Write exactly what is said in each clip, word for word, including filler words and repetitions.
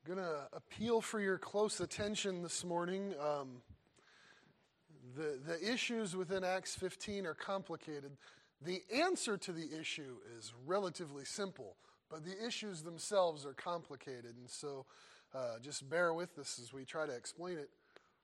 I'm going to appeal for your close attention this morning. Um, the, the issues within Acts fifteen are complicated. The answer to the issue is relatively simple, but the issues themselves are complicated. And so uh, just bear with us as we try to explain it.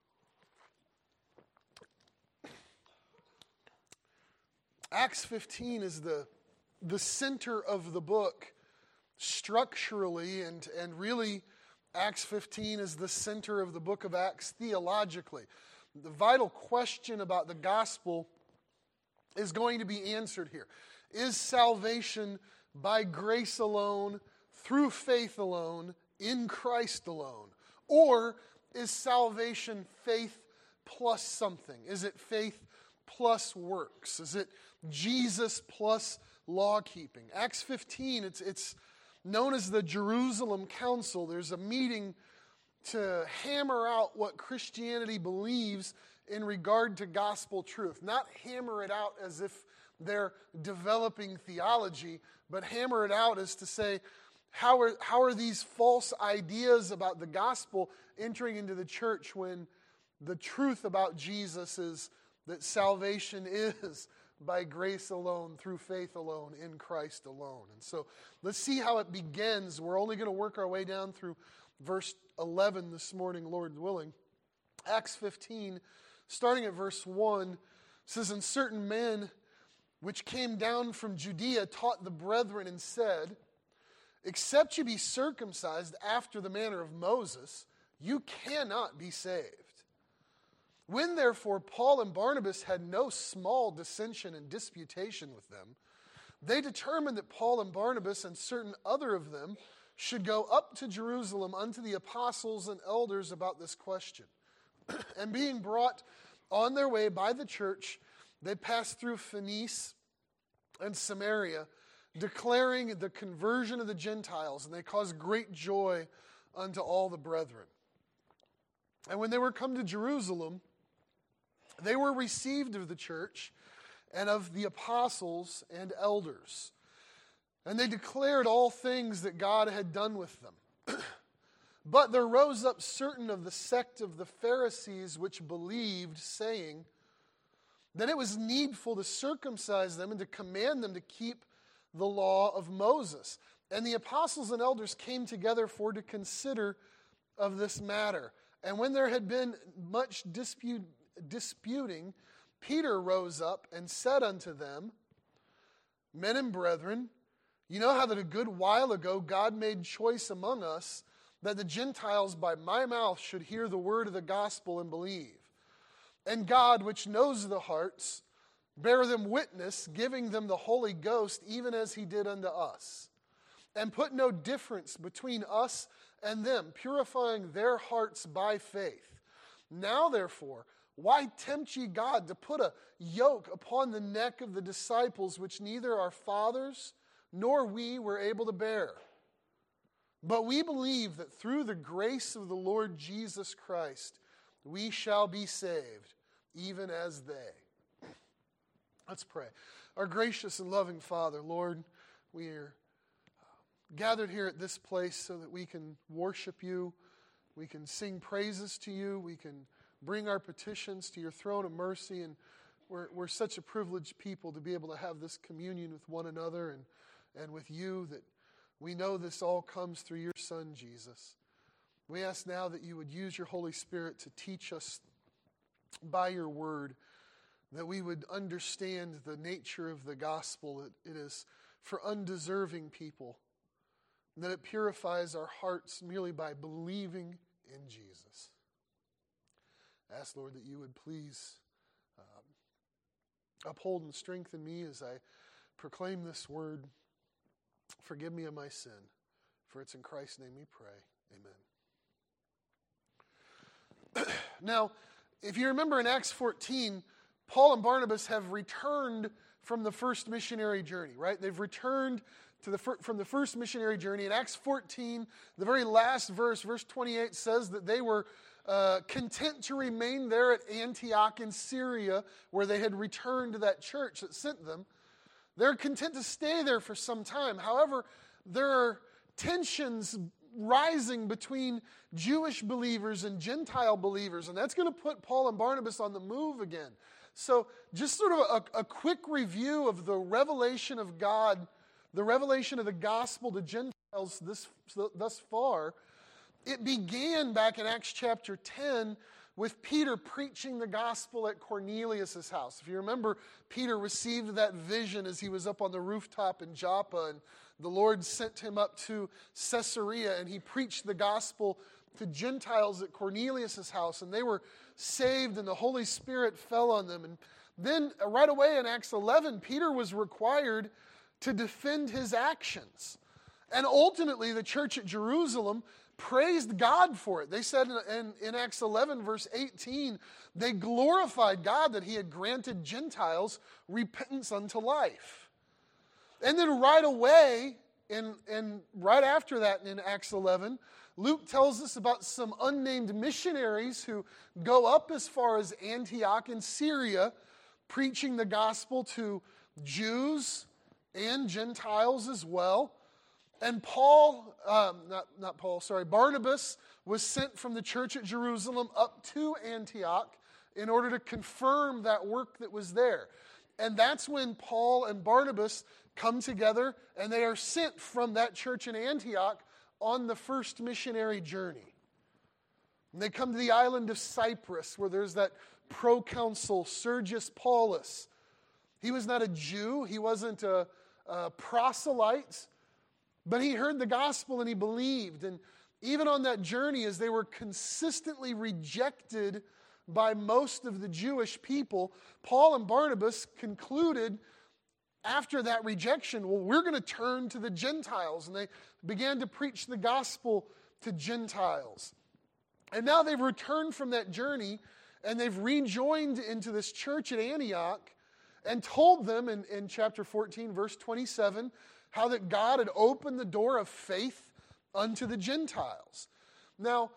Acts fifteen is the, the center of the book structurally, and, and really Acts fifteen is the center of the book of Acts theologically. The vital question about the gospel is going to be answered here. Is salvation by grace alone, through faith alone, in Christ alone? Or is salvation faith plus something? Is it faith plus works? Is it Jesus plus law-keeping? Acts fifteen, it's it's known as the Jerusalem Council. There's a meeting to hammer out what Christianity believes in regard to gospel truth. Not hammer it out as if they're developing theology, but hammer it out as to say, how are, how are these false ideas about the gospel entering into the church when the truth about Jesus is that salvation is by grace alone, through faith alone, in Christ alone. And so let's see how it begins. We're only going to work our way down through verse eleven this morning, Lord willing. Acts fifteen, starting at verse one, says, "And certain men which came down from Judea taught the brethren and said, Except you be circumcised after the manner of Moses, you cannot be saved. When therefore Paul and Barnabas had no small dissension and disputation with them, they determined that Paul and Barnabas and certain other of them should go up to Jerusalem unto the apostles and elders about this question. And being brought on their way by the church, they passed through Phoenice and Samaria, declaring the conversion of the Gentiles, and they caused great joy unto all the brethren. And when they were come to Jerusalem, they were received of the church and of the apostles and elders. And they declared all things that God had done with them. But there rose up certain of the sect of the Pharisees which believed, saying that it was needful to circumcise them and to command them to keep the law of Moses. And the apostles and elders came together for to consider of this matter. And when there had been much dispute, disputing, Peter rose up and said unto them, Men and brethren, you know how that a good while ago God made choice among us that the Gentiles by my mouth should hear the word of the gospel and believe. And God, which knows the hearts, bear them witness, giving them the Holy Ghost, even as he did unto us. And put no difference between us and them, purifying their hearts by faith. Now therefore, why tempt ye God to put a yoke upon the neck of the disciples, which neither our fathers nor we were able to bear? But we believe that through the grace of the Lord Jesus Christ, we shall be saved, even as they." Let's pray. Our gracious and loving Father, Lord, we are gathered here at this place so that we can worship you, we can sing praises to you, we can bring our petitions to your throne of mercy, and we're, we're such a privileged people to be able to have this communion with one another and, and with you, that we know this all comes through your Son, Jesus. We ask now that you would use your Holy Spirit to teach us by your word, that we would understand the nature of the gospel, that it is for undeserving people, and that it purifies our hearts merely by believing in Jesus. I ask, Lord, that you would please um, uphold and strengthen me as I proclaim this word. Forgive me of my sin, for it's in Christ's name we pray. Amen. Now, if you remember in Acts fourteen, Paul and Barnabas have returned from the first missionary journey, right? They've returned to the fir- from the first missionary journey. In Acts fourteen, the very last verse, verse twenty-eight, says that they were uh, content to remain there at Antioch in Syria, where they had returned to that church that sent them. They're content to stay there for some time. However, there are tensions rising between Jewish believers and Gentile believers, and that's going to put Paul and Barnabas on the move again. So just sort of a, a quick review of the revelation of God, the revelation of the gospel to Gentiles this, thus far. It began back in Acts chapter ten with Peter preaching the gospel at Cornelius' house. If you remember, Peter received that vision as he was up on the rooftop in Joppa, and the Lord sent him up to Caesarea, and he preached the gospel to Gentiles at Cornelius' house, and they were saved, and the Holy Spirit fell on them. And then right away in Acts eleven, Peter was required to defend his actions. And ultimately, the church at Jerusalem praised God for it. They said in, in, in Acts eleven, verse eighteen, they glorified God that he had granted Gentiles repentance unto life. And then right away, in, in, right after that in Acts eleven, Luke tells us about some unnamed missionaries who go up as far as Antioch in Syria, preaching the gospel to Jews and Gentiles as well. And Paul, um, not, not Paul, sorry, Barnabas was sent from the church at Jerusalem up to Antioch in order to confirm that work that was there. And that's when Paul and Barnabas come together, and they are sent from that church in Antioch on the first missionary journey. And they come to the island of Cyprus, where there's that proconsul, Sergius Paulus. He was not a Jew. He wasn't a, a proselyte. But he heard the gospel and he believed. And even on that journey, as they were consistently rejected by most of the Jewish people, Paul and Barnabas concluded after that rejection, well, we're going to turn to the Gentiles. And they began to preach the gospel to Gentiles. And now they've returned from that journey and they've rejoined into this church at Antioch and told them in, in chapter fourteen, verse twenty-seven, how that God had opened the door of faith unto the Gentiles. Now,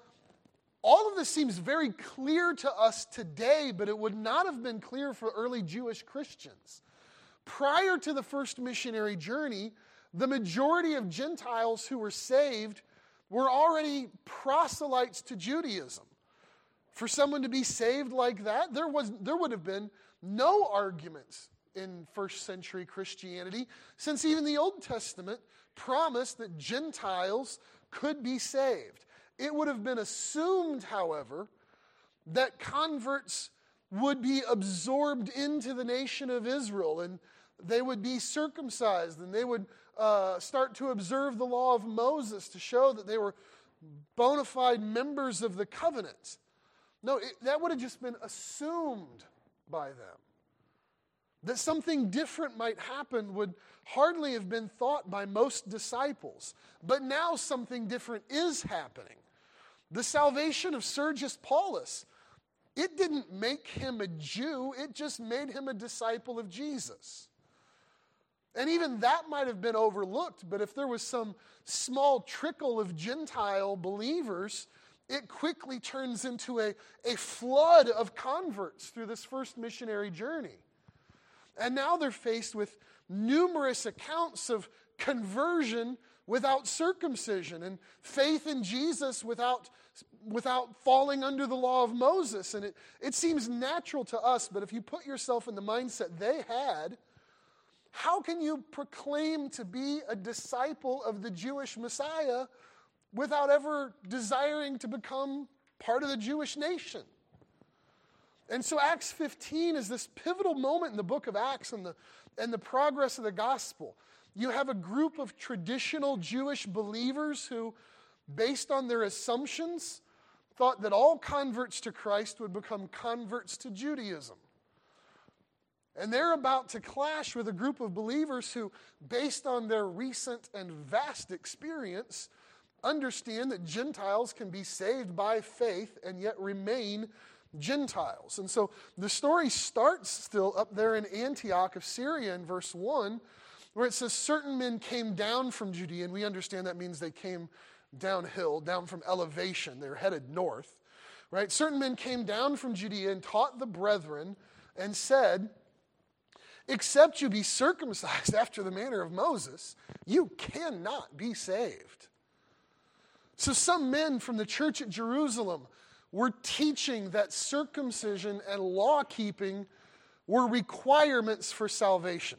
all of this seems very clear to us today, but it would not have been clear for early Jewish Christians. Prior to the first missionary journey, the majority of Gentiles who were saved were already proselytes to Judaism. For someone to be saved like that, there was there would have been no arguments in first century Christianity, since even the Old Testament promised that Gentiles could be saved. It would have been assumed, however, that converts would be absorbed into the nation of Israel, and they would be circumcised, and they would uh, start to observe the law of Moses to show that they were bona fide members of the covenant. No, it, that would have just been assumed by them. That something different might happen would hardly have been thought by most disciples. But now something different is happening. The salvation of Sergius Paulus, it didn't make him a Jew, it just made him a disciple of Jesus. And even that might have been overlooked, but if there was some small trickle of Gentile believers, it quickly turns into a, a flood of converts through this first missionary journey. And now they're faced with numerous accounts of conversion without circumcision and faith in Jesus without, without falling under the law of Moses. And it, it seems natural to us, but if you put yourself in the mindset they had, how can you proclaim to be a disciple of the Jewish Messiah without ever desiring to become part of the Jewish nation? And so Acts fifteen is this pivotal moment in the book of Acts and the, and the progress of the gospel. You have a group of traditional Jewish believers who, based on their assumptions, thought that all converts to Christ would become converts to Judaism. And they're about to clash with a group of believers who, based on their recent and vast experience, understand that Gentiles can be saved by faith and yet remain Gentiles. And so the story starts still up there in Antioch of Syria in verse one, where it says, certain men came down from Judea, and we understand that means they came downhill, down from elevation. They're headed north, right? Certain men came down from Judea and taught the brethren and said, except you be circumcised after the manner of Moses, you cannot be saved. So some men from the church at Jerusalem were teaching that circumcision and law-keeping were requirements for salvation.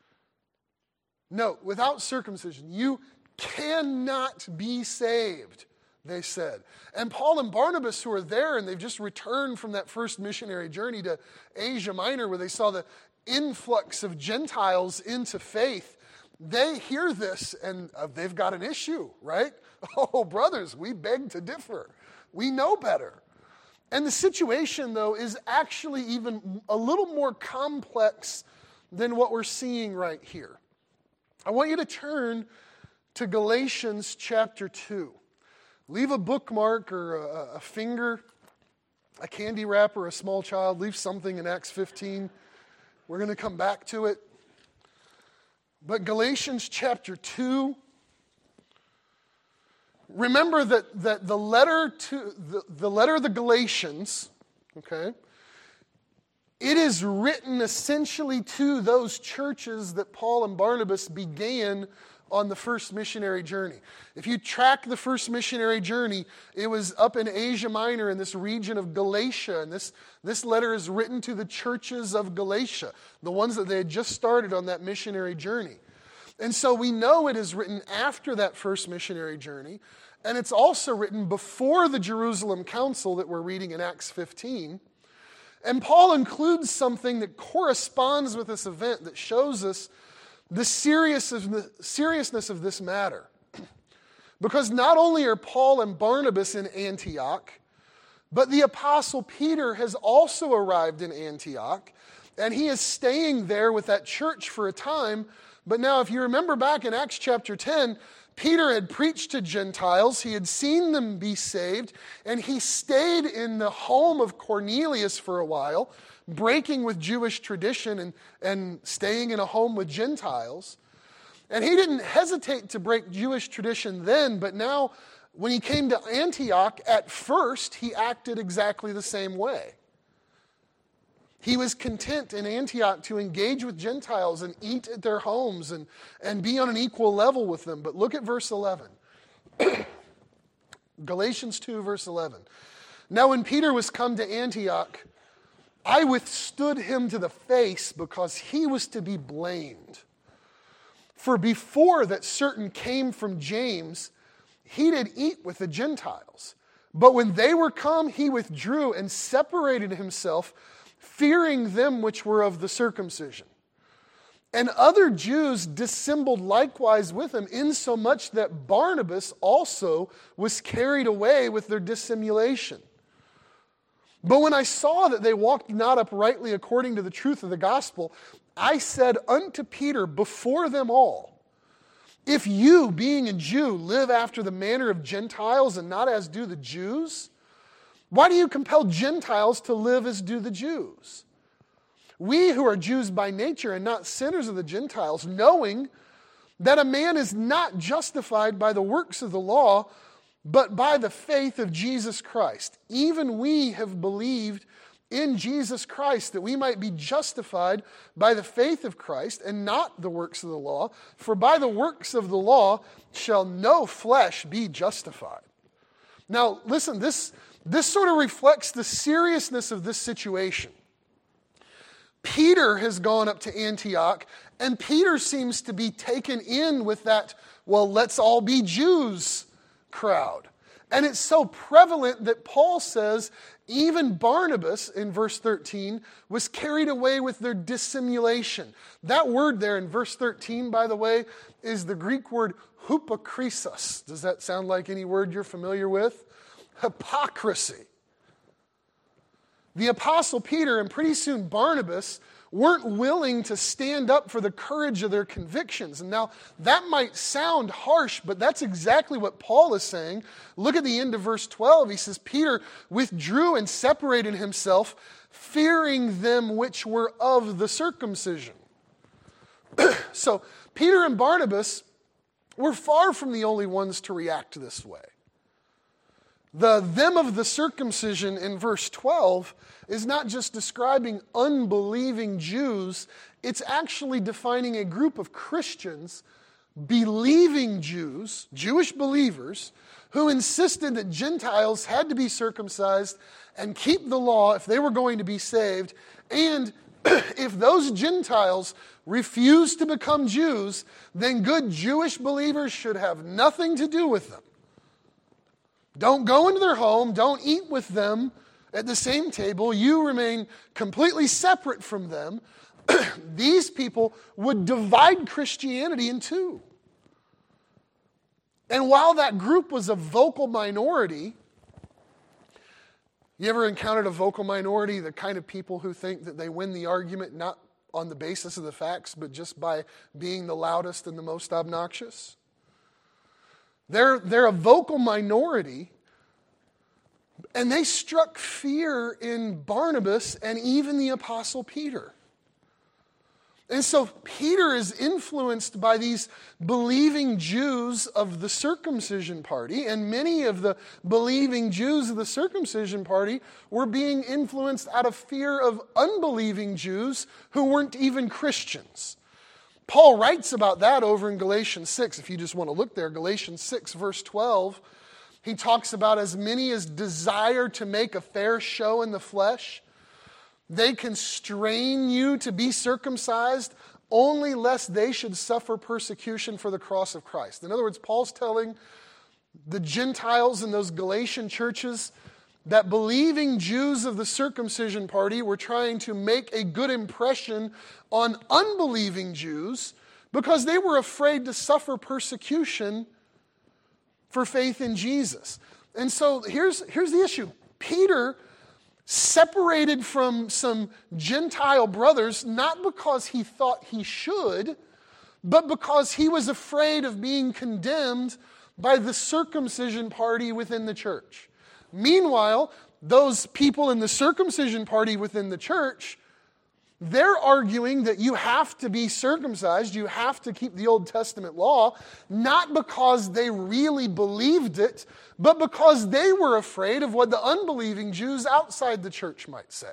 No, without circumcision, you cannot be saved, they said. And Paul and Barnabas, who are there, and they've just returned from that first missionary journey to Asia Minor, where they saw the influx of Gentiles into faith, they hear this, and uh, they've got an issue, right? Oh, brothers, we beg to differ. We know better. And the situation, though, is actually even a little more complex than what we're seeing right here. I want you to turn to Galatians chapter two. Leave a bookmark or a, a finger, a candy wrapper, a small child. Leave something in Acts fifteen. We're going to come back to it. But Galatians chapter two, remember that, that the letter to the, the letter of the Galatians, okay, it is written essentially to those churches that Paul and Barnabas began on the first missionary journey. If you track the first missionary journey, it was up in Asia Minor in this region of Galatia, and this, this letter is written to the churches of Galatia, the ones that they had just started on that missionary journey. And so we know it is written after that first missionary journey, and it's also written before the Jerusalem Council that we're reading in Acts fifteen. And Paul includes something that corresponds with this event that shows us the seriousness of this matter. Because not only are Paul and Barnabas in Antioch, but the Apostle Peter has also arrived in Antioch, and he is staying there with that church for a time. But now, if you remember back in Acts chapter ten, Peter had preached to Gentiles, he had seen them be saved, and he stayed in the home of Cornelius for a while, breaking with Jewish tradition and, and staying in a home with Gentiles. And he didn't hesitate to break Jewish tradition then, but now when he came to Antioch, at first he acted exactly the same way. He was content in Antioch to engage with Gentiles and eat at their homes and, and be on an equal level with them. But look at verse eleven. Galatians two, verse eleven. Now when Peter was come to Antioch, I withstood him to the face because he was to be blamed. For before that certain came from James, he did eat with the Gentiles. But when they were come, he withdrew and separated himself, fearing them which were of the circumcision. And other Jews dissembled likewise with him, insomuch that Barnabas also was carried away with their dissimulation. But when I saw that they walked not uprightly according to the truth of the gospel, I said unto Peter before them all, if you, being a Jew, live after the manner of Gentiles and not as do the Jews, why do you compel Gentiles to live as do the Jews? We who are Jews by nature and not sinners of the Gentiles, knowing that a man is not justified by the works of the law, but by the faith of Jesus Christ. Even we have believed in Jesus Christ, that we might be justified by the faith of Christ and not the works of the law. For by the works of the law shall no flesh be justified. Now, listen, this, this sort of reflects the seriousness of this situation. Peter has gone up to Antioch, and Peter seems to be taken in with that, well, let's all be Jews crowd. And it's so prevalent that Paul says even Barnabas, in verse thirteen, was carried away with their dissimulation. That word there in verse thirteen, by the way, is the Greek word hypokrisos. Does that sound like any word you're familiar with? Hypocrisy. The Apostle Peter and pretty soon Barnabas weren't willing to stand up for the courage of their convictions. And now, that might sound harsh, but that's exactly what Paul is saying. Look at the end of verse twelve. He says, Peter withdrew and separated himself, fearing them which were of the circumcision. So, Peter and Barnabas were far from the only ones to react this way. The them of the circumcision in verse twelve is not just describing unbelieving Jews, it's actually defining a group of Christians believing Jews, Jewish believers, who insisted that Gentiles had to be circumcised and keep the law if they were going to be saved. And if those Gentiles refused to become Jews, then good Jewish believers should have nothing to do with them. Don't go into their home. Don't eat with them at the same table. You remain completely separate from them. These people would divide Christianity in two. And while that group was a vocal minority, you ever encountered a vocal minority, the kind of people who think that they win the argument not on the basis of the facts, but just by being the loudest and the most obnoxious? They're, they're a vocal minority, and they struck fear in Barnabas and even the Apostle Peter. And so Peter is influenced by these believing Jews of the circumcision party, and many of the believing Jews of the circumcision party were being influenced out of fear of unbelieving Jews who weren't even Christians. Paul writes about that over in Galatians six. If you just want to look there, Galatians six, verse twelve, he talks about as many as desire to make a fair show in the flesh, they constrain you to be circumcised only lest they should suffer persecution for the cross of Christ. In other words, Paul's telling the Gentiles in those Galatian churches that believing Jews of the circumcision party were trying to make a good impression on unbelieving Jews because they were afraid to suffer persecution for faith in Jesus. And so here's, here's the issue. Peter separated from some Gentile brothers, not because he thought he should, but because he was afraid of being condemned by the circumcision party within the church. Meanwhile, those people in the circumcision party within the church, they're arguing that you have to be circumcised, you have to keep the Old Testament law, not because they really believed it, but because they were afraid of what the unbelieving Jews outside the church might say.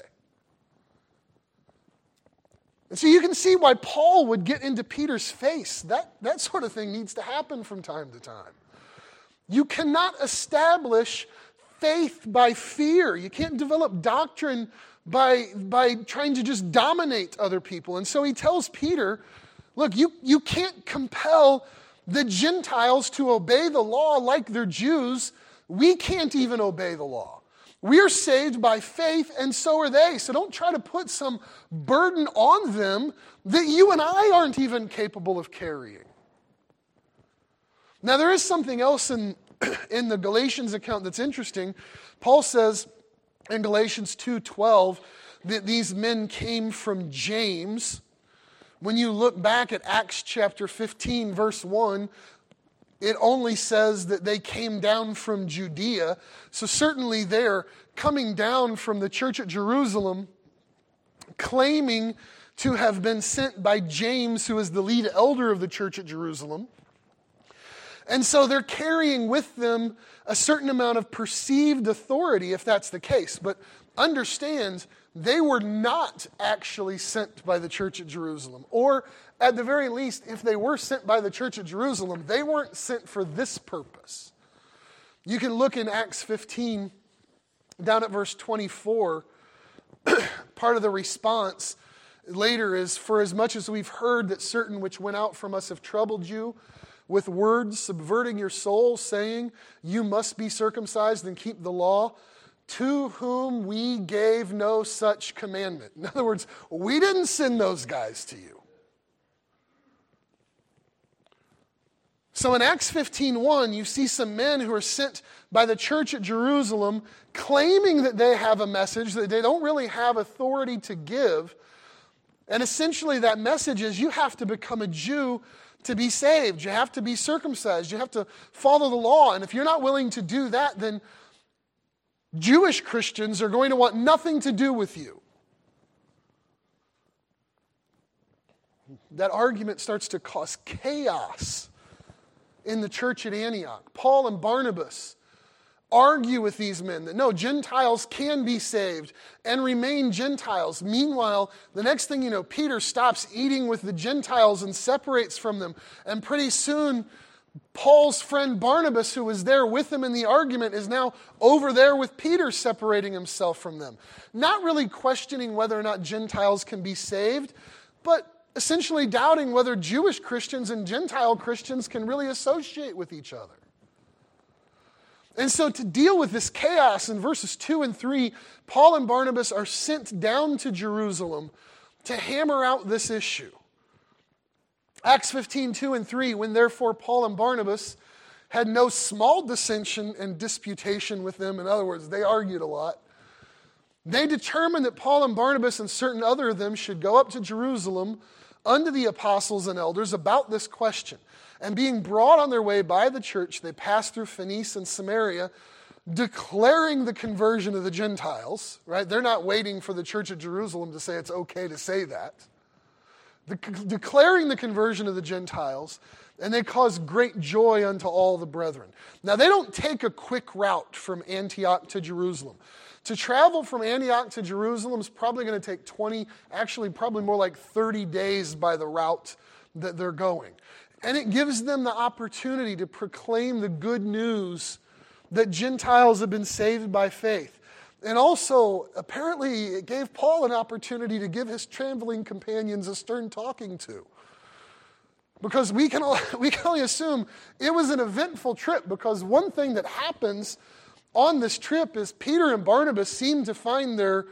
And so you can see why Paul would get into Peter's face. That, that sort of thing needs to happen from time to time. You cannot establish faith by fear. You can't develop doctrine by, by trying to just dominate other people. And so he tells Peter, look, you, you can't compel the Gentiles to obey the law like they're Jews. We can't even obey the law. We're saved by faith, and so are they. So don't try to put some burden on them that you and I aren't even capable of carrying. Now, there is something else in, in the Galatians account that's interesting. Paul says in Galatians two twelve that these men came from James. When you look back at Acts chapter fifteen, verse one, it only says that they came down from Judea. So certainly they're coming down from the church at Jerusalem, claiming to have been sent by James, who is the lead elder of the church at Jerusalem. And so they're carrying with them a certain amount of perceived authority, if that's the case. But understand, they were not actually sent by the church at Jerusalem. Or at the very least, if they were sent by the church at Jerusalem, they weren't sent for this purpose. You can look in Acts fifteen, down at verse twenty-four. Part of the response later is, for as much as we've heard that certain which went out from us have troubled you with words, subverting your soul, saying, you must be circumcised and keep the law, to whom we gave no such commandment. In other words, we didn't send those guys to you. So in Acts fifteen one, you see some men who are sent by the church at Jerusalem claiming that they have a message that they don't really have authority to give. And essentially that message is you have to become a Jew to be saved. You have to be circumcised. You have to follow the law. And if you're not willing to do that, then Jewish Christians are going to want nothing to do with you. That argument starts to cause chaos in the church at Antioch. Paul and Barnabas argue with these men that no, Gentiles can be saved and remain Gentiles. Meanwhile, the next thing you know, Peter stops eating with the Gentiles and separates from them. And pretty soon, Paul's friend Barnabas, who was there with him in the argument, is now over there with Peter, separating himself from them. Not really questioning whether or not Gentiles can be saved, but essentially doubting whether Jewish Christians and Gentile Christians can really associate with each other. And so to deal with this chaos in verses two and three, Paul and Barnabas are sent down to Jerusalem to hammer out this issue. Acts fifteen, two and three, when therefore Paul and Barnabas had no small dissension and disputation with them, in other words, they argued a lot, they determined that Paul and Barnabas and certain other of them should go up to Jerusalem unto the apostles and elders about this question. And being brought on their way by the church, they passed through Phoenicia and Samaria, declaring the conversion of the Gentiles, right? They're not waiting for the church at Jerusalem to say it's okay to say that. The, declaring the conversion of the Gentiles, and they caused great joy unto all the brethren. Now, they don't take a quick route from Antioch to Jerusalem. To travel from Antioch to Jerusalem is probably going to take twenty, actually probably more like thirty days by the route that they're going. And it gives them the opportunity to proclaim the good news that Gentiles have been saved by faith. And also, apparently, it gave Paul an opportunity to give his traveling companions a stern talking to. Because we can, we can only assume it was an eventful trip, because one thing that happens on this trip is Peter and Barnabas seem to find their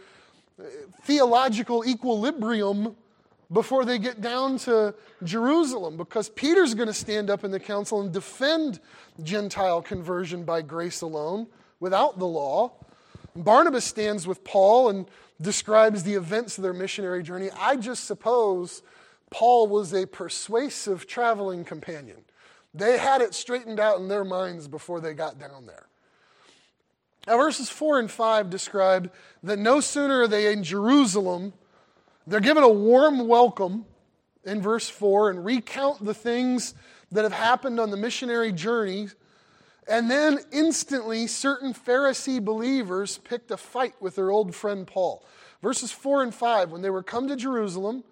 theological equilibrium before they get down to Jerusalem, because Peter's going to stand up in the council and defend Gentile conversion by grace alone, without the law. Barnabas stands with Paul and describes the events of their missionary journey. I just suppose Paul was a persuasive traveling companion. They had it straightened out in their minds before they got down there. Now, verses four and five describe that no sooner are they in Jerusalem, they're given a warm welcome in verse four and recount the things that have happened on the missionary journey. And then instantly, certain Pharisee believers picked a fight with their old friend Paul. Verses four and five, when they were come to Jerusalem,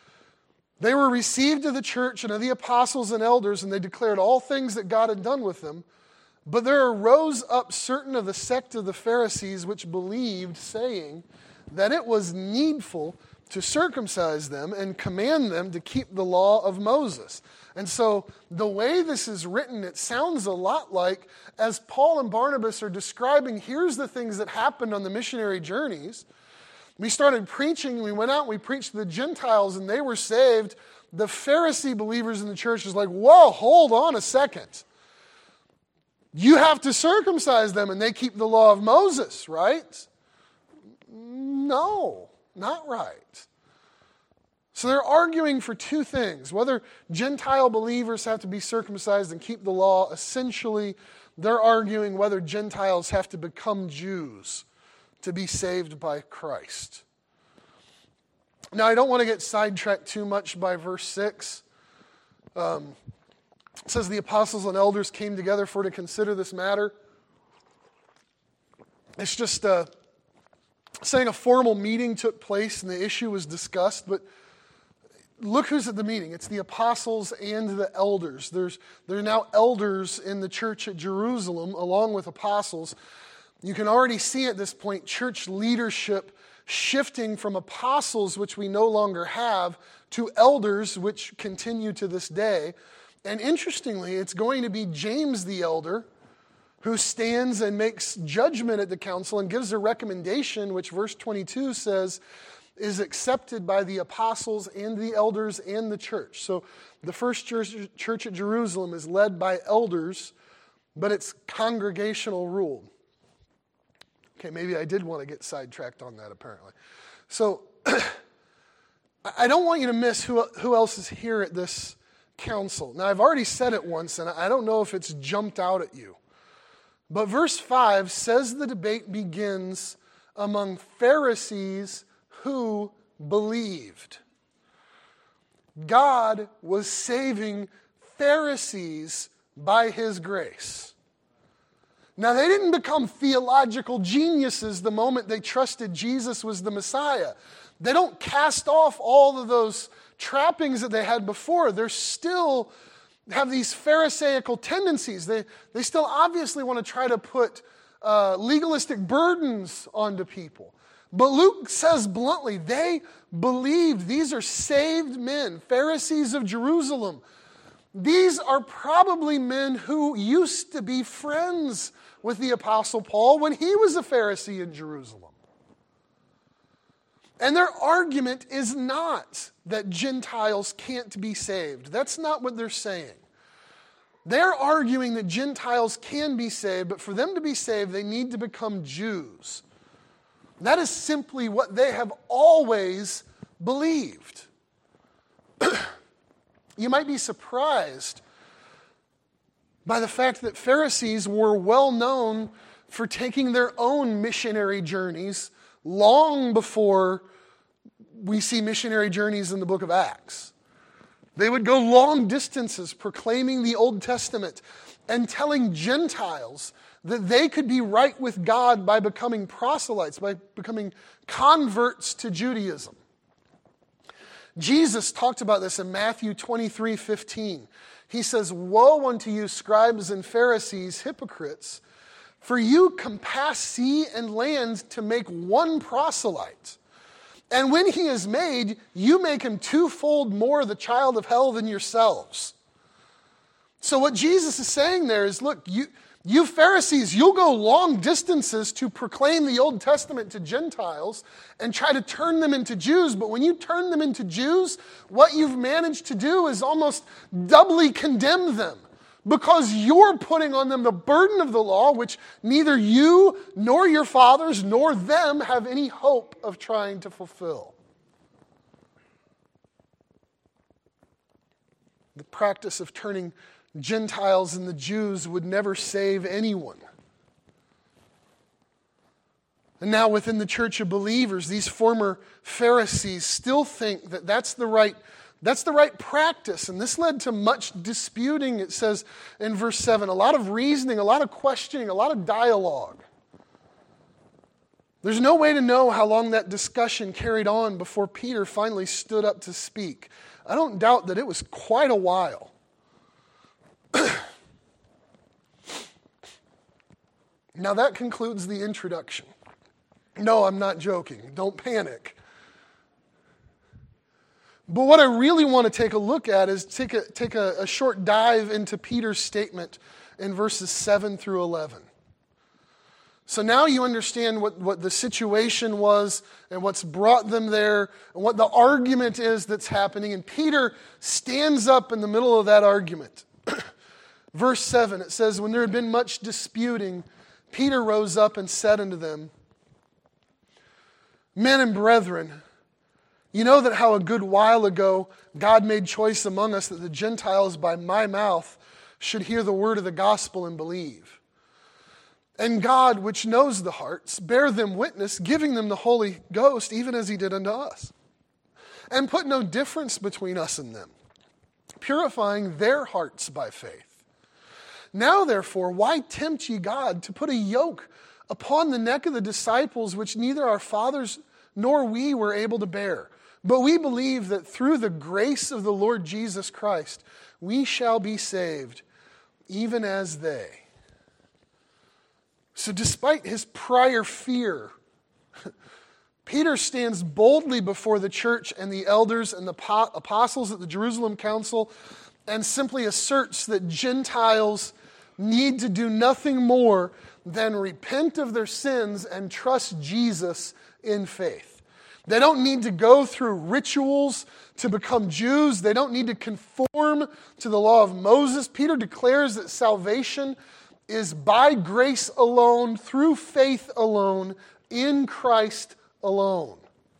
they were received of the church and of the apostles and elders, and they declared all things that God had done with them. But there arose up certain of the sect of the Pharisees which believed, saying that it was needful to circumcise them and command them to keep the law of Moses. And so the way this is written, it sounds a lot like, as Paul and Barnabas are describing, here's the things that happened on the missionary journeys. We started preaching, we went out and we preached to the Gentiles and they were saved. The Pharisee believers in the church is like, whoa, hold on a second. You have to circumcise them and they keep the law of Moses, right? No, not right. So they're arguing for two things. Whether Gentile believers have to be circumcised and keep the law. Essentially, they're arguing whether Gentiles have to become Jews to be saved by Christ. Now, I don't want to get sidetracked too much by verse six. Um, it says the apostles and elders came together for to consider this matter. It's just uh, saying a formal meeting took place and the issue was discussed, but look who's at the meeting. It's the apostles and the elders. There's, there are now elders in the church at Jerusalem along with apostles. You can already see at this point church leadership shifting from apostles, which we no longer have, to elders, which continue to this day. And interestingly, it's going to be James the elder who stands and makes judgment at the council and gives a recommendation, which verse twenty-two says is accepted by the apostles and the elders and the church. So the first church, church at Jerusalem is led by elders, but it's congregational rule. Okay, maybe I did want to get sidetracked on that apparently. So I don't want you to miss who, who else is here at this council. Now, I've already said it once, and I don't know if it's jumped out at you. But verse five says the debate begins among Pharisees who believed. God was saving Pharisees by his grace. Now, they didn't become theological geniuses the moment they trusted Jesus was the Messiah. They don't cast off all of those trappings that they had before. They're still have these Pharisaical tendencies. They, they still obviously want to try to put uh, legalistic burdens onto people. But Luke says bluntly, they believed. These are saved men, Pharisees of Jerusalem. These are probably men who used to be friends with the Apostle Paul when he was a Pharisee in Jerusalem. And their argument is not that Gentiles can't be saved. That's not what they're saying. They're arguing that Gentiles can be saved, but for them to be saved, they need to become Jews. That is simply what they have always believed. You might be surprised by the fact that Pharisees were well known for taking their own missionary journeys long before we see missionary journeys in the book of Acts. They would go long distances proclaiming the Old Testament and telling Gentiles that they could be right with God by becoming proselytes, by becoming converts to Judaism. Jesus talked about this in Matthew twenty-three fifteen. He says, "Woe unto you, scribes and Pharisees, hypocrites, for you compass sea and land to make one proselyte. And when he is made, you make him twofold more the child of hell than yourselves." So what Jesus is saying there is, look, you, you Pharisees, you'll go long distances to proclaim the Old Testament to Gentiles and try to turn them into Jews. But when you turn them into Jews, what you've managed to do is almost doubly condemn them, because you're putting on them the burden of the law, which neither you nor your fathers nor them have any hope of trying to fulfill. The practice of turning Gentiles and the Jews would never save anyone. And now within the church of believers, these former Pharisees still think that that's the right That's the right practice, and this led to much disputing, it says in verse seven. A lot of reasoning, a lot of questioning, a lot of dialogue. There's no way to know how long that discussion carried on before Peter finally stood up to speak. I don't doubt that it was quite a while. Now that concludes the introduction. No, I'm not joking. Don't panic. But what I really want to take a look at is take a, take a, a short dive into Peter's statement in verses seven through eleven. So now you understand what, what the situation was and what's brought them there and what the argument is that's happening. And Peter stands up in the middle of that argument. Verse seven, it says, "When there had been much disputing, Peter rose up and said unto them, Men and brethren, you know that how a good while ago God made choice among us that the Gentiles by my mouth should hear the word of the gospel and believe. And God, which knows the hearts, bare them witness, giving them the Holy Ghost, even as he did unto us. And put no difference between us and them, purifying their hearts by faith. Now therefore, why tempt ye God to put a yoke upon the neck of the disciples, which neither our fathers nor we were able to bear? But we believe that through the grace of the Lord Jesus Christ, we shall be saved, even as they." So despite his prior fear, Peter stands boldly before the church and the elders and the apostles at the Jerusalem Council and simply asserts that Gentiles need to do nothing more than repent of their sins and trust Jesus in faith. They don't need to go through rituals to become Jews. They don't need to conform to the law of Moses. Peter declares that salvation is by grace alone, through faith alone, in Christ alone.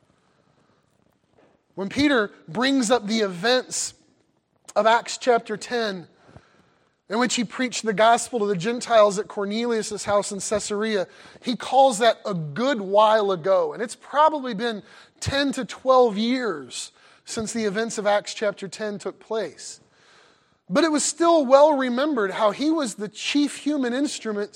When Peter brings up the events of Acts chapter ten, in which he preached the gospel to the Gentiles at Cornelius' house in Caesarea, he calls that a good while ago. And it's probably been ten to twelve years since the events of Acts chapter ten took place. But it was still well remembered how he was the chief human instrument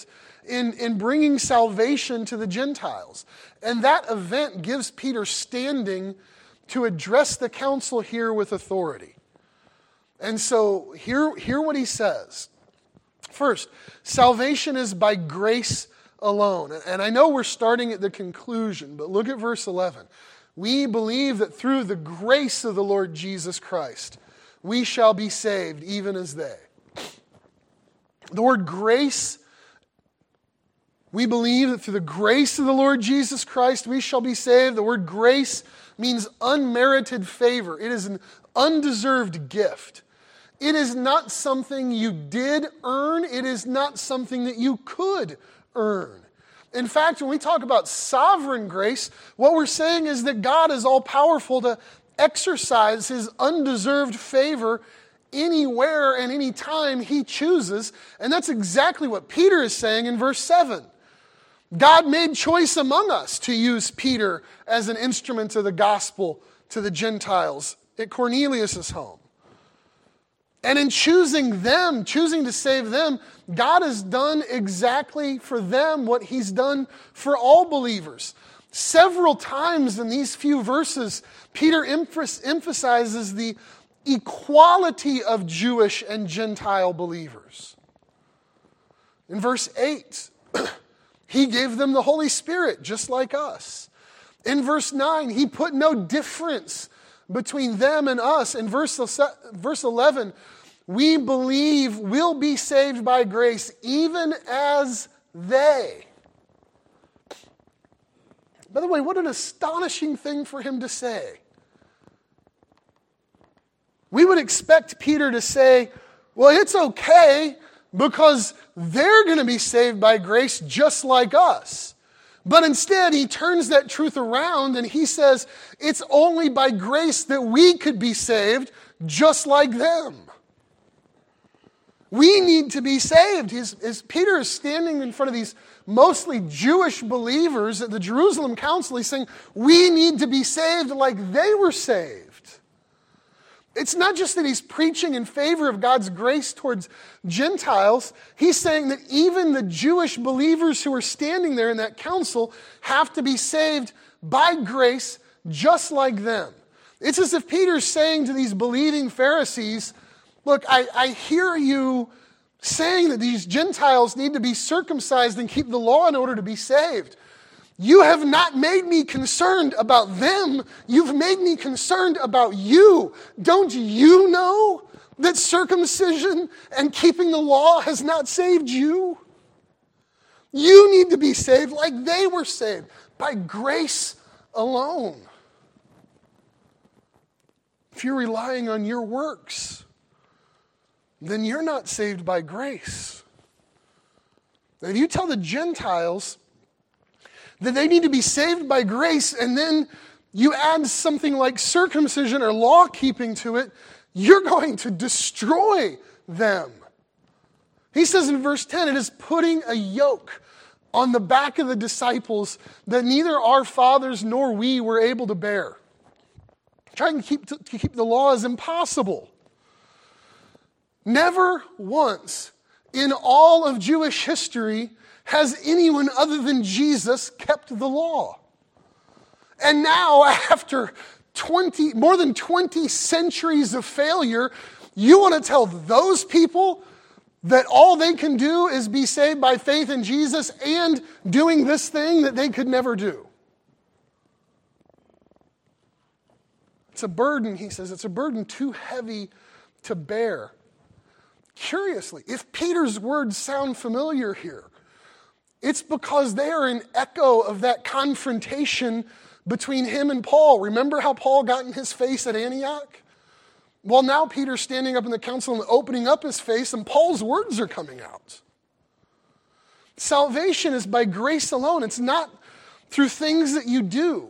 in, in bringing salvation to the Gentiles. And that event gives Peter standing to address the council here with authority. And so hear, hear what he says. First, salvation is by grace alone. And I know we're starting at the conclusion, but look at verse eleven. We believe that through the grace of the Lord Jesus Christ, we shall be saved, even as they. The word grace, we believe that through the grace of the Lord Jesus Christ, we shall be saved. The word grace means unmerited favor. It is an undeserved gift. It is not something you did earn. It is not something that you could earn. In fact, when we talk about sovereign grace, what we're saying is that God is all-powerful to exercise His undeserved favor anywhere and any time He chooses. And that's exactly what Peter is saying in verse seven. God made choice among us to use Peter as an instrument of the gospel to the Gentiles at Cornelius' home. And in choosing them, choosing to save them, God has done exactly for them what He's done for all believers. Several times in these few verses, Peter emphasizes the equality of Jewish and Gentile believers. In verse eight, He gave them the Holy Spirit, just like us. In verse nine, He put no difference between them and us. In verse eleven, we believe we'll be saved by grace even as they. By the way, what an astonishing thing for him to say. We would expect Peter to say, well, it's okay because they're going to be saved by grace just like us. But instead, he turns that truth around and he says, it's only by grace that we could be saved just like them. We need to be saved. He's, as Peter is standing in front of these mostly Jewish believers at the Jerusalem Council, he's saying, we need to be saved like they were saved. It's not just that he's preaching in favor of God's grace towards Gentiles. He's saying that even the Jewish believers who are standing there in that council have to be saved by grace just like them. It's as if Peter's saying to these believing Pharisees, look, I, I hear you saying that these Gentiles need to be circumcised and keep the law in order to be saved. You have not made me concerned about them. You've made me concerned about you. Don't you know that circumcision and keeping the law has not saved you? You need to be saved like they were saved, by grace alone. If you're relying on your works, then you're not saved by grace. And if you tell the Gentiles that they need to be saved by grace, and then you add something like circumcision or law keeping to it, you're going to destroy them. He says in verse ten, it is putting a yoke on the back of the disciples that neither our fathers nor we were able to bear. Trying to keep, to keep the law is impossible. Never once in all of Jewish history has anyone other than Jesus kept the law. And now, after twenty, more than twenty centuries of failure, you want to tell those people that all they can do is be saved by faith in Jesus and doing this thing that they could never do. It's a burden, he says, it's a burden too heavy to bear. Curiously, if Peter's words sound familiar here, it's because they are an echo of that confrontation between him and Paul. Remember how Paul got in his face at Antioch? Well, now Peter's standing up in the council and opening up his face, and Paul's words are coming out. Salvation is by grace alone. It's not through things that you do.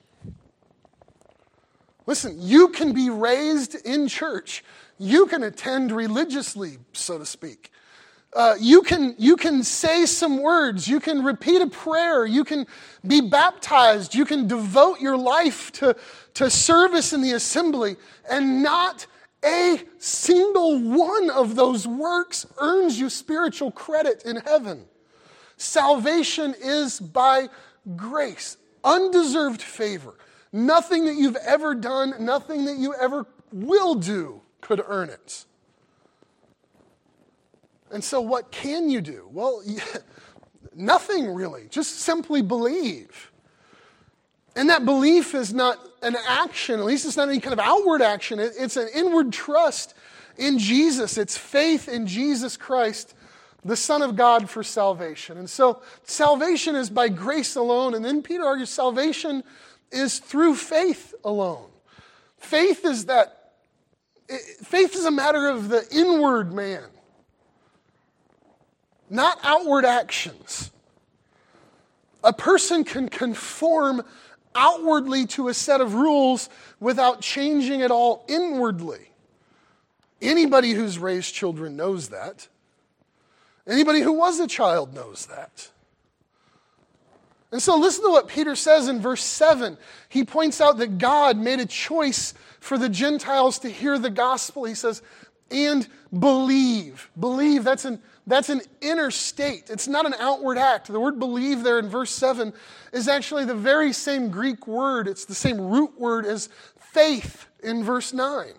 Listen, you can be raised in church. You can attend religiously, so to speak. Uh, you can, you can say some words. You can repeat a prayer. You can be baptized. You can devote your life to, to service in the assembly. And not a single one of those works earns you spiritual credit in heaven. Salvation is by grace, undeserved favor. Nothing that you've ever done, nothing that you ever will do could earn it. And so what can you do? Well, nothing really. Just simply believe. And that belief is not an action, at least it's not any kind of outward action. It's an inward trust in Jesus. It's faith in Jesus Christ, the Son of God, for salvation. And so salvation is by grace alone. And then Peter argues salvation is through faith alone. Faith is that, faith is a matter of the inward man, not outward actions. A person can conform outwardly to a set of rules without changing at all inwardly. Anybody who's raised children knows that. Anybody who was a child knows that. And so listen to what Peter says in verse seven. He points out that God made a choice for the Gentiles to hear the gospel. He says, and believe. Believe, that's an, that's an inner state. It's not an outward act. The word believe there in verse seven is actually the very same Greek word. It's the same root word as faith in verse nine.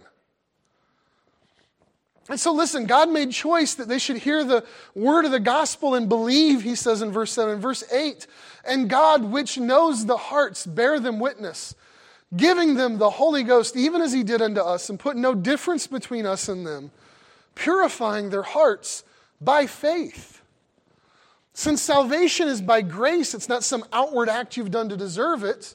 And so listen, God made choice that they should hear the word of the gospel and believe, he says in verse seven. Verse eight, and God, which knows the hearts, bear them witness, giving them the Holy Ghost, even as he did unto us, and put no difference between us and them, purifying their hearts by faith. Since salvation is by grace, it's not some outward act you've done to deserve it.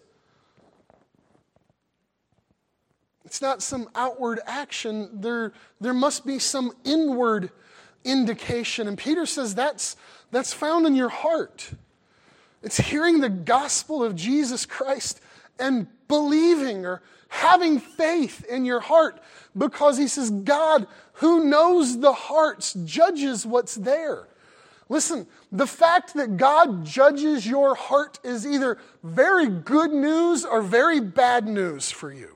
It's not some outward action. There, there must be some inward indication. And Peter says that's, that's found in your heart. It's hearing the gospel of Jesus Christ and believing or having faith in your heart, because he says God, who knows the hearts, judges what's there. Listen, the fact that God judges your heart is either very good news or very bad news for you.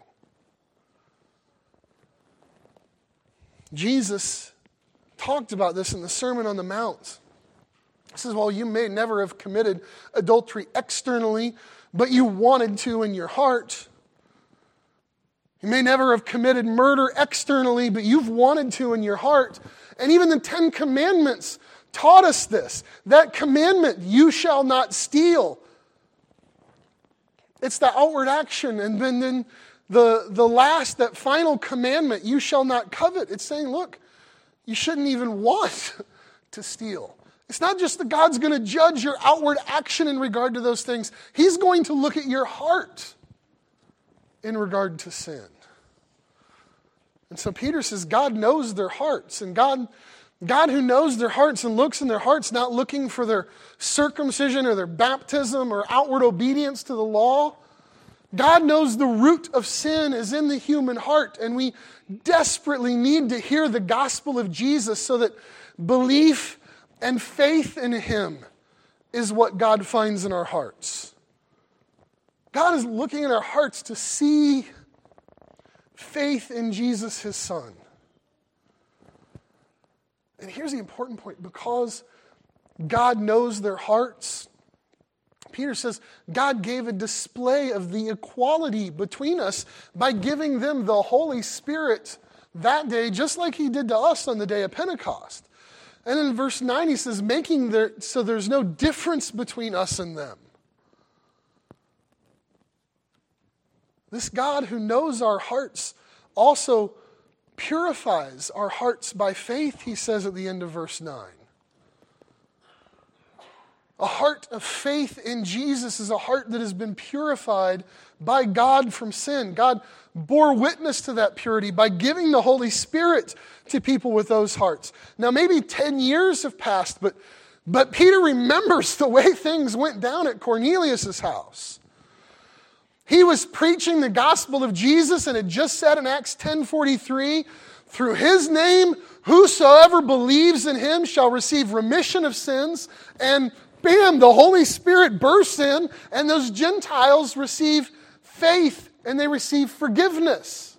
Jesus talked about this in the Sermon on the Mount. He says, well, you may never have committed adultery externally, but you wanted to in your heart. You may never have committed murder externally, but you've wanted to in your heart. And even the Ten Commandments taught us this. That commandment, you shall not steal. It's the outward action. And then, then the, the last, that final commandment, you shall not covet. It's saying, look, you shouldn't even want to steal. It's not just that God's going to judge your outward action in regard to those things. He's going to look at your heart in regard to sin. And so Peter says God knows their hearts. And God, God who knows their hearts and looks in their hearts, not looking for their circumcision or their baptism or outward obedience to the law. God knows the root of sin is in the human heart. And we desperately need to hear the gospel of Jesus so that belief and faith in him is what God finds in our hearts. God is looking at our hearts to see faith in Jesus, his Son. And here's the important point. Because God knows their hearts, Peter says God gave a display of the equality between us by giving them the Holy Spirit that day, just like he did to us on the day of Pentecost. And in verse nine he says, making there so there's no difference between us and them. This God who knows our hearts also purifies our hearts by faith, he says at the end of verse nine. A heart of faith in Jesus is a heart that has been purified by God from sin. God bore witness to that purity by giving the Holy Spirit to people with those hearts. Now, maybe ten years have passed, but, but Peter remembers the way things went down at Cornelius' house. He was preaching the gospel of Jesus and had just said in Acts ten forty-three, through his name, whosoever believes in him shall receive remission of sins. And bam, the Holy Spirit bursts in, and those Gentiles receive faith and they receive forgiveness.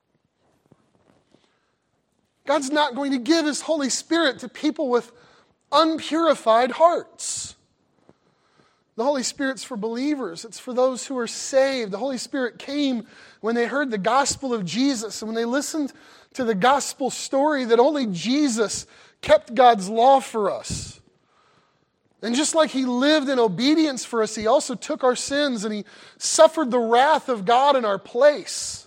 God's not going to give his Holy Spirit to people with unpurified hearts. The Holy Spirit's for believers. It's for those who are saved. The Holy Spirit came when they heard the gospel of Jesus and when they listened to the gospel story that only Jesus kept God's law for us. And just like He lived in obedience for us, He also took our sins and He suffered the wrath of God in our place.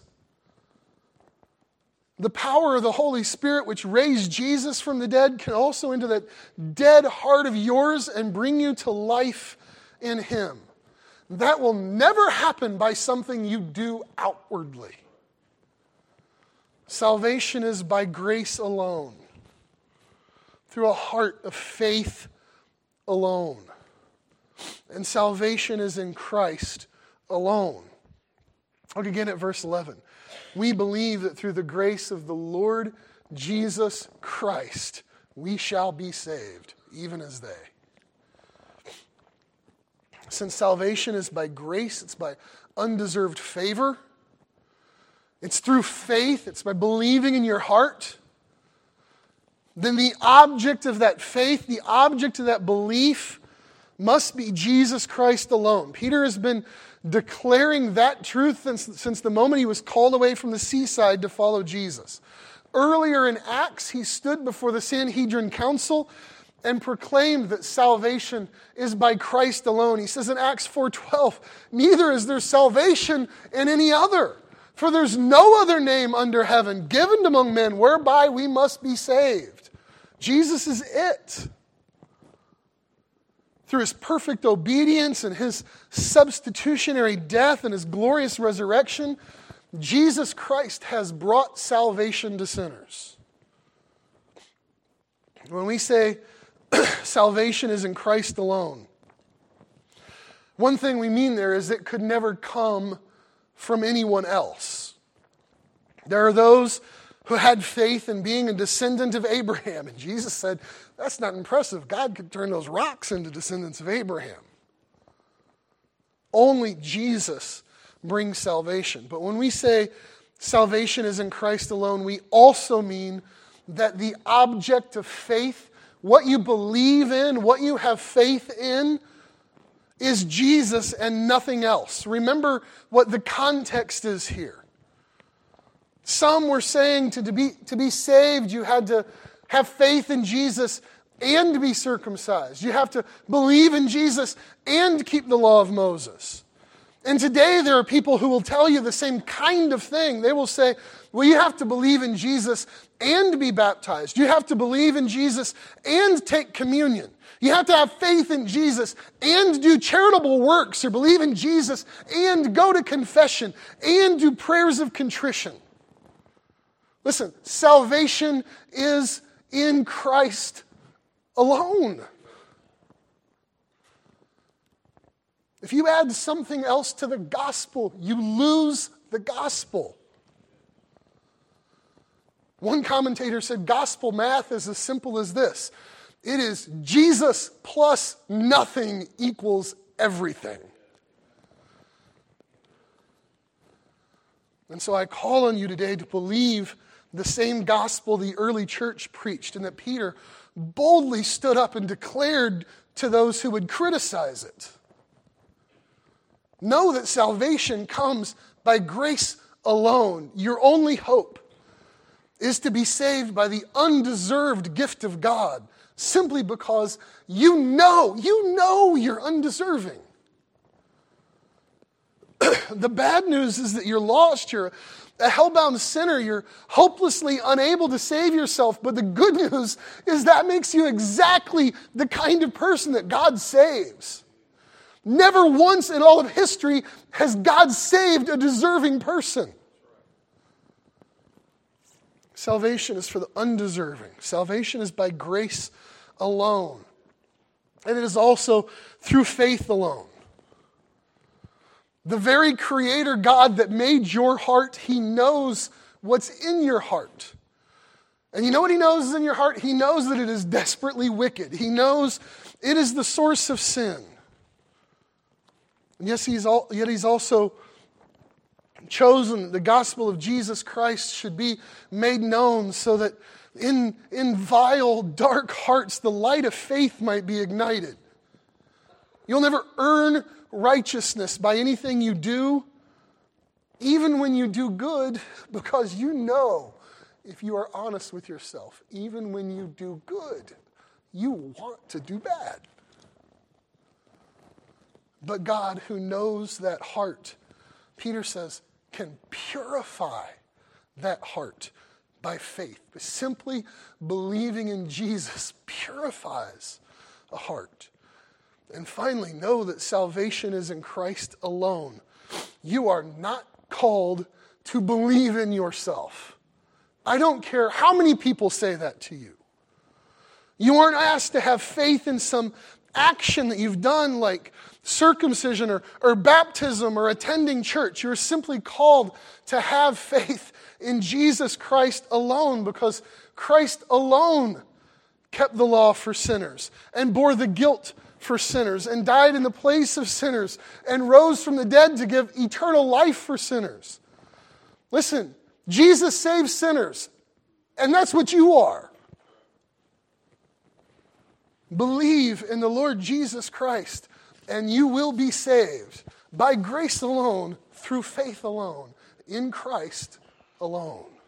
The power of the Holy Spirit, which raised Jesus from the dead, can also enter that dead heart of yours and bring you to life in Him. That will never happen by something you do outwardly. Salvation is by grace alone, through a heart of faith alone. And salvation is in Christ alone. Look again at verse eleven. We believe that through the grace of the Lord Jesus Christ, we shall be saved, even as they. Since salvation is by grace, it's by undeserved favor. It's through faith, it's by believing in your heart. Then the object of that faith, the object of that belief must be Jesus Christ alone. Peter has been declaring that truth since, since the moment he was called away from the seaside to follow Jesus. Earlier in Acts, he stood before the Sanhedrin Council and proclaimed that salvation is by Christ alone. He says in Acts four twelve, neither is there salvation in any other, for there's no other name under heaven given among men whereby we must be saved. Jesus is it. Through His perfect obedience and His substitutionary death and His glorious resurrection, Jesus Christ has brought salvation to sinners. When we say salvation is in Christ alone, one thing we mean there is it could never come from anyone else. There are those who had faith in being a descendant of Abraham, and Jesus said, that's not impressive. God could turn those rocks into descendants of Abraham. Only Jesus brings salvation. But when we say salvation is in Christ alone, we also mean that the object of faith, what you believe in, what you have faith in, is Jesus and nothing else. Remember what the context is here. Some were saying to be, to be saved, you had to have faith in Jesus and be circumcised. You have to believe in Jesus and keep the law of Moses. And today there are people who will tell you the same kind of thing. They will say, well, you have to believe in Jesus and be baptized. You have to believe in Jesus and take communion. You have to have faith in Jesus and do charitable works, or believe in Jesus and go to confession and do prayers of contrition. Listen, salvation is in Christ alone. If you add something else to the gospel, you lose the gospel. One commentator said gospel math is as simple as this. It is Jesus plus nothing equals everything. And so I call on you today to believe the same gospel the early church preached, and that Peter boldly stood up and declared to those who would criticize it. Know that salvation comes by grace alone. Your only hope is to be saved by the undeserved gift of God, simply because you know, you know you're undeserving. The bad news is that you're lost, you're a hell-bound sinner, you're hopelessly unable to save yourself. But the good news is that makes you exactly the kind of person that God saves. Never once in all of history has God saved a deserving person. Salvation is for the undeserving. Salvation is by grace alone. And it is also through faith alone. The very Creator God that made your heart, He knows what's in your heart. And you know what He knows is in your heart? He knows that it is desperately wicked. He knows it is the source of sin. And yes, he's all, yet He's also chosen the gospel of Jesus Christ should be made known so that in, in vile, dark hearts, the light of faith might be ignited. You'll never earn righteousness by anything you do, even when you do good, because you know, if you are honest with yourself, even when you do good, you want to do bad. But God, who knows that heart, Peter says, can purify that heart by faith. Simply believing in Jesus purifies a heart. And finally, know that salvation is in Christ alone. You are not called to believe in yourself. I don't care how many people say that to you. You aren't asked to have faith in some action that you've done, like circumcision or, or baptism or attending church. You're simply called to have faith in Jesus Christ alone, because Christ alone kept the law for sinners and bore the guilt for sinners and died in the place of sinners and rose from the dead to give eternal life for sinners. Listen, Jesus saves sinners, and that's what you are. Believe in the Lord Jesus Christ, and you will be saved by grace alone, through faith alone, in Christ alone.